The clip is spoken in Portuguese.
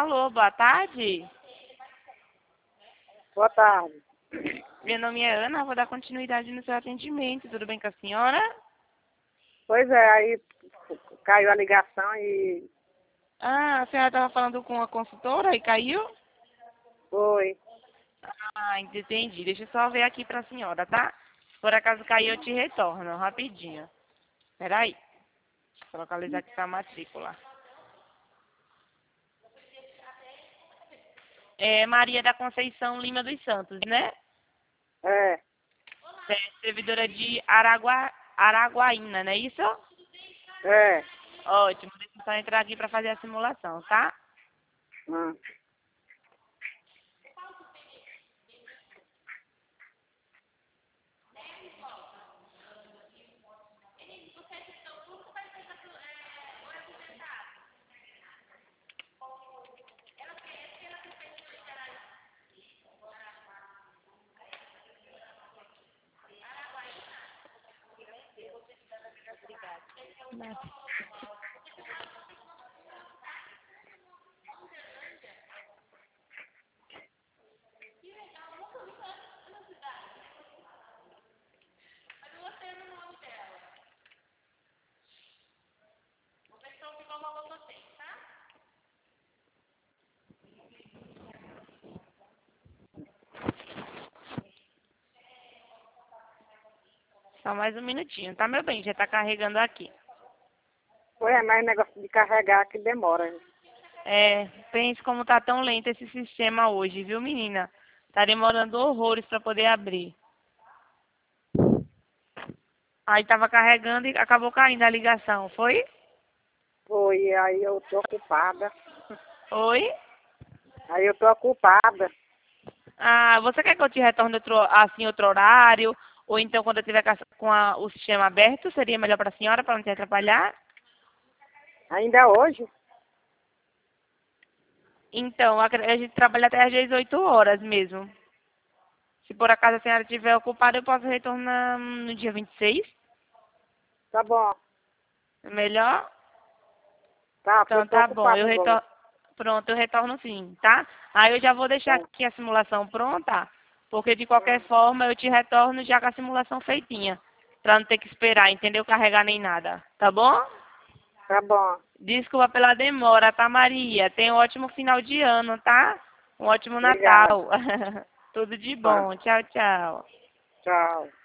Alô, boa tarde. Boa tarde. Meu nome é Ana, vou dar continuidade no seu atendimento. Tudo bem com a senhora? Pois é, aí caiu a ligação e Ah, a senhora estava falando com a consultora e caiu? foi. Ah, entendi. Deixa eu só ver aqui para a senhora, tá? Se por acaso cair, eu te retorno, rapidinho. Peraí. Vou localizar aqui a matrícula. É Maria da Conceição Lima dos Santos, né? É, É servidora de Araguaína, não é isso? é. Ótimo. Deixa eu só entrar aqui para fazer a simulação, tá? Hum. Só mais um minutinho, tá, meu bem? Já tá carregando aqui. Foi, é mais negócio de carregar que demora. É, pense como tá tão lento esse sistema hoje, viu, menina? Tá demorando horrores para poder abrir. Aí tava carregando e acabou caindo a ligação, foi? Foi, aí eu tô ocupada. Oi? Aí eu tô ocupada. Ah, você quer que eu te retorne outro horário? Ou então quando eu tiver o sistema aberto, seria melhor para a senhora, para não te atrapalhar? Ainda hoje? Então, a gente trabalha até às 18 horas mesmo. Se por acaso a senhora estiver ocupada, eu posso retornar no dia 26. Tá bom. Melhor? Tá, porque eu Então tô tá bom, ocupada agora. pronto, eu retorno sim, tá? Aí eu já vou deixar Tá. aqui a simulação pronta, porque de qualquer forma eu te retorno já com a simulação feitinha, pra não ter que esperar, entendeu? Carregar nem nada, tá bom? Tá bom. Desculpa pela demora, tá, Maria? Tenha um ótimo final de ano, tá? Um ótimo Obrigada. Natal. Tudo de Tá. bom. Tchau, tchau. Tchau.